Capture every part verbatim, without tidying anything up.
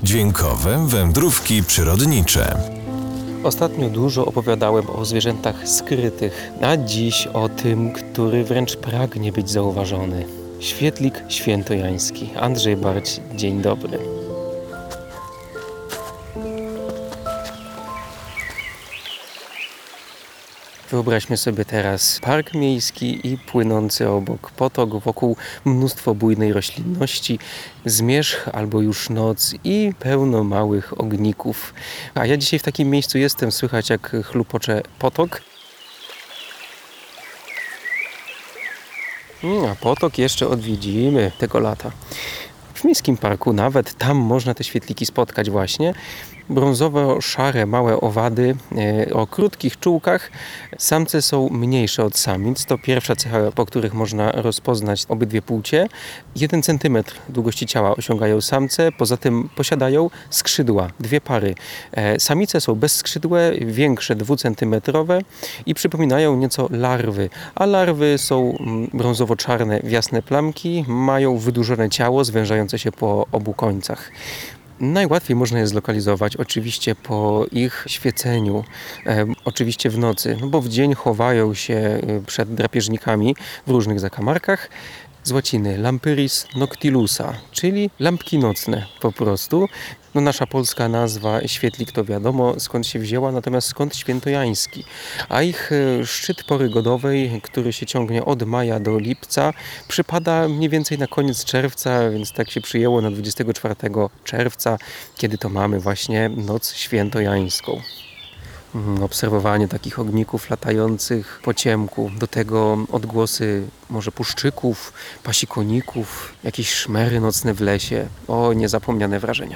Dźwiękowe wędrówki przyrodnicze. Ostatnio dużo opowiadałem o zwierzętach skrytych, a dziś o tym, który wręcz pragnie być zauważony. Świetlik świętojański. Andrzej Barć, dzień dobry. Wyobraźmy sobie teraz park miejski i płynący obok potok, wokół mnóstwo bujnej roślinności, zmierzch albo już noc i pełno małych ogników. A ja dzisiaj w takim miejscu jestem, słychać jak chlupocze potok. A potok jeszcze odwiedzimy tego lata. W miejskim parku nawet, tam można te świetliki spotkać właśnie. Brązowo-szare, małe owady e, o krótkich czułkach. Samce są mniejsze od samic. To pierwsza cecha, po których można rozpoznać obydwie płcie. Jeden centymetr długości ciała osiągają samce. Poza tym posiadają skrzydła, dwie pary. E, samice są bezskrzydłe, większe, dwucentymetrowe i przypominają nieco larwy. A larwy są brązowo-czarne, w jasne plamki. Mają wydłużone ciało, zwężające się po obu końcach. Najłatwiej można je zlokalizować oczywiście po ich świeceniu, e, oczywiście w nocy, no bo w dzień chowają się przed drapieżnikami w różnych zakamarkach. Z łaciny Lampyris noctilusa, czyli lampki nocne po prostu. No nasza polska nazwa świetlik to wiadomo skąd się wzięła, natomiast skąd świętojański. A ich szczyt pory godowej, który się ciągnie od maja do lipca, przypada mniej więcej na koniec czerwca, więc tak się przyjęło na dwudziestego czwartego czerwca, kiedy to mamy właśnie noc świętojańską. Obserwowanie takich ogników latających po ciemku, do tego odgłosy może puszczyków, pasikoników, jakieś szmery nocne w lesie. O, niezapomniane wrażenia.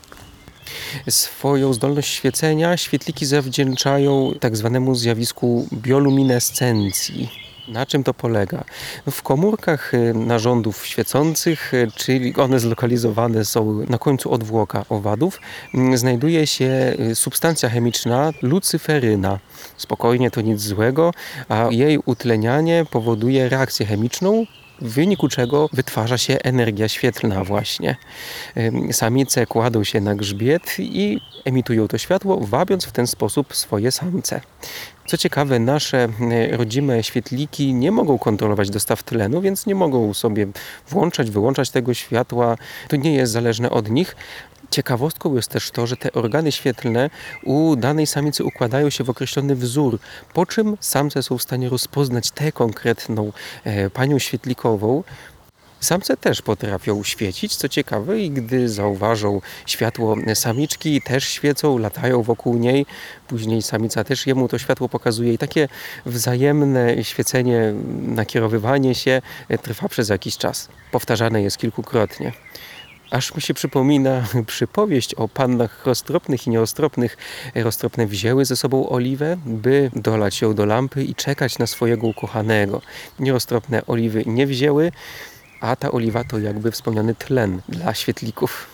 Swoją zdolność świecenia świetliki zawdzięczają tak zwanemu zjawisku bioluminescencji. Na czym to polega? W komórkach narządów świecących, czyli one zlokalizowane są na końcu odwłoka owadów, znajduje się substancja chemiczna lucyferyna. Spokojnie, to nic złego, a jej utlenianie powoduje reakcję chemiczną, w wyniku czego wytwarza się energia świetlna właśnie. Samice kładą się na grzbiet i emitują to światło, wabiąc w ten sposób swoje samce. Co ciekawe, nasze rodzime świetliki nie mogą kontrolować dostaw tlenu, więc nie mogą sobie włączać, wyłączać tego światła. To nie jest zależne od nich. Ciekawostką jest też to, że te organy świetlne u danej samicy układają się w określony wzór, po czym samce są w stanie rozpoznać tę konkretną e, panią świetlikową. Samce też potrafią świecić, co ciekawe, i gdy zauważą światło samiczki, też świecą, latają wokół niej. Później samica też jemu to światło pokazuje i takie wzajemne świecenie, nakierowywanie się trwa przez jakiś czas. Powtarzane jest kilkukrotnie. Aż mi się przypomina przypowieść o pannach roztropnych i nieostropnych. Roztropne wzięły ze sobą oliwę, by dolać ją do lampy i czekać na swojego ukochanego. Nieroztropne oliwy nie wzięły, a ta oliwa to jakby wspomniany tlen dla świetlików.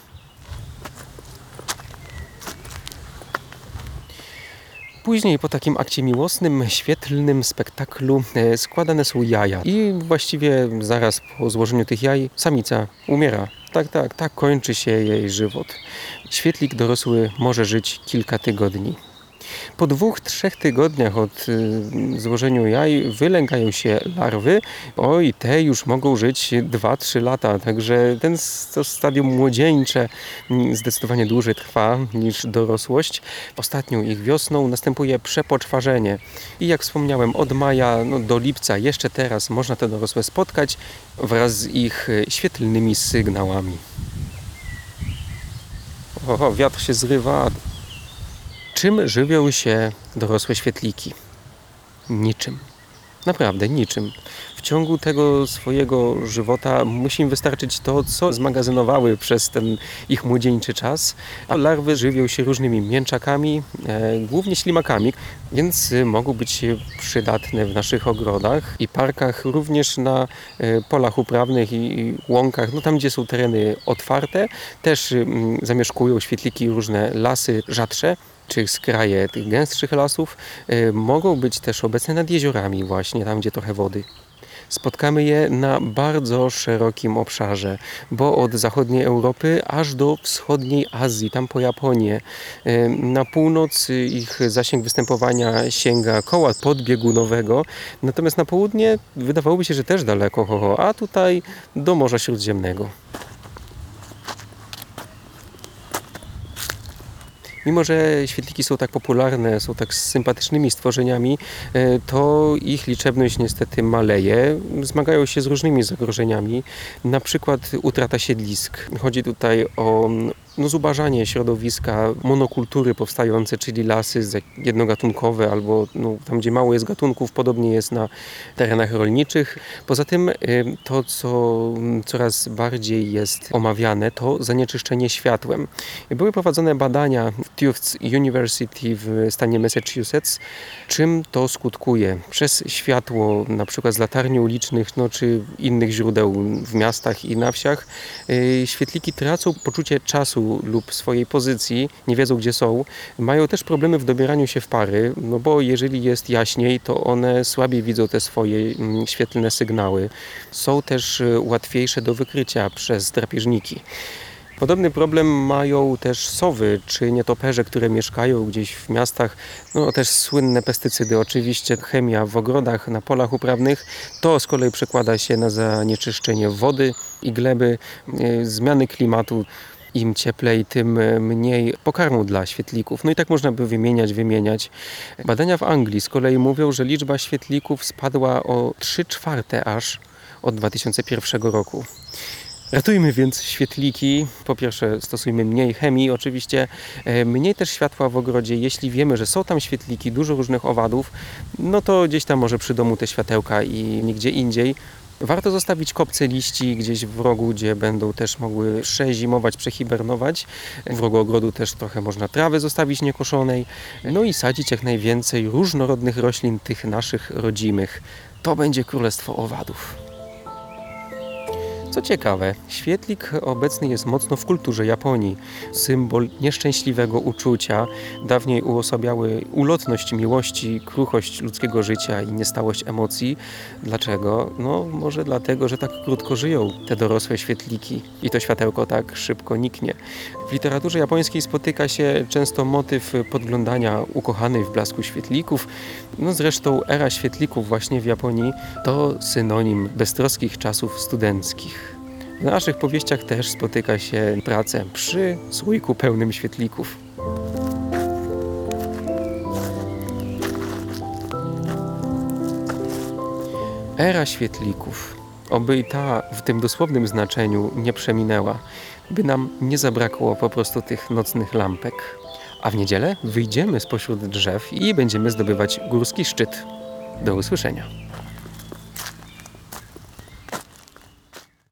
Później po takim akcie miłosnym, świetlnym spektaklu składane są jaja i właściwie zaraz po złożeniu tych jaj samica umiera. Tak, tak, tak kończy się jej żywot. Świetlik dorosły może żyć kilka tygodni. Po dwóch, trzech tygodniach od y, złożenia jaj wylęgają się larwy. Oj, te już mogą żyć dwa trzy lata, także ten, to stadium młodzieńcze zdecydowanie dłużej trwa niż dorosłość. Ostatnią ich wiosną następuje przepoczwarzenie. I jak wspomniałem, od maja no, do lipca, jeszcze teraz można te dorosłe spotkać wraz z ich świetlnymi sygnałami. O, wiatr się zrywa. Czym żywią się dorosłe świetliki? Niczym. Naprawdę niczym. W ciągu tego swojego żywota musi im wystarczyć to, co zmagazynowały przez ten ich młodzieńczy czas. A larwy żywią się różnymi mięczakami, e, głównie ślimakami, więc mogą być przydatne w naszych ogrodach i parkach, również na e, polach uprawnych i łąkach, no tam gdzie są tereny otwarte, też m, zamieszkują świetliki różne lasy rzadsze, czy skraje tych gęstszych lasów, y, mogą być też obecne nad jeziorami właśnie, tam gdzie trochę wody. Spotkamy je na bardzo szerokim obszarze, bo od zachodniej Europy aż do wschodniej Azji, tam po Japonię. Na północ ich zasięg występowania sięga koła podbiegunowego, natomiast na południe wydawałoby się, że też daleko, ho, ho, a tutaj do Morza Śródziemnego. Mimo że świetliki są tak popularne, są tak sympatycznymi stworzeniami, to ich liczebność niestety maleje. Zmagają się z różnymi zagrożeniami, na przykład utrata siedlisk. Chodzi tutaj o no, zubażanie środowiska, monokultury powstające, czyli lasy jednogatunkowe albo no, tam, gdzie mało jest gatunków, podobnie jest na terenach rolniczych. Poza tym to, co coraz bardziej jest omawiane, to zanieczyszczenie światłem. Były prowadzone badania w Tufts University w stanie Massachusetts, czym to skutkuje. Przez światło, na przykład z latarni ulicznych, no, czy innych źródeł w miastach i na wsiach, świetliki tracą poczucie czasu lub swojej pozycji, nie wiedzą gdzie są. Mają też problemy w dobieraniu się w pary, no bo jeżeli jest jaśniej, to one słabiej widzą te swoje świetlne sygnały. Są też łatwiejsze do wykrycia przez drapieżniki. Podobny problem mają też sowy czy nietoperze, które mieszkają gdzieś w miastach. No też słynne pestycydy, oczywiście chemia w ogrodach, na polach uprawnych. To z kolei przekłada się na zanieczyszczenie wody i gleby, zmiany klimatu. Im cieplej, tym mniej pokarmu dla świetlików. No i tak można by wymieniać, wymieniać. Badania w Anglii z kolei mówią, że liczba świetlików spadła o trzy czwarte aż od dwa tysiące pierwszego roku. Ratujmy więc świetliki. Po pierwsze stosujmy mniej chemii, oczywiście mniej też światła w ogrodzie. Jeśli wiemy, że są tam świetliki, dużo różnych owadów, no to gdzieś tam może przy domu te światełka i nigdzie indziej. Warto zostawić kopce liści gdzieś w rogu, gdzie będą też mogły przezimować, przehibernować. W rogu ogrodu też trochę można trawy zostawić niekoszonej. No i sadzić jak najwięcej różnorodnych roślin, tych naszych rodzimych. To będzie królestwo owadów. Co ciekawe, świetlik obecny jest mocno w kulturze Japonii. Symbol nieszczęśliwego uczucia. Dawniej uosabiały ulotność miłości, kruchość ludzkiego życia i niestałość emocji. Dlaczego? No może dlatego, że tak krótko żyją te dorosłe świetliki i to światełko tak szybko niknie. W literaturze japońskiej spotyka się często motyw podglądania ukochanej w blasku świetlików. No zresztą era świetlików właśnie w Japonii to synonim beztroskich czasów studenckich. W naszych powieściach też spotyka się pracę przy słoiku pełnym świetlików. Era świetlików. Oby i ta w tym dosłownym znaczeniu nie przeminęła, by nam nie zabrakło po prostu tych nocnych lampek. A w niedzielę wyjdziemy spośród drzew i będziemy zdobywać górski szczyt. Do usłyszenia.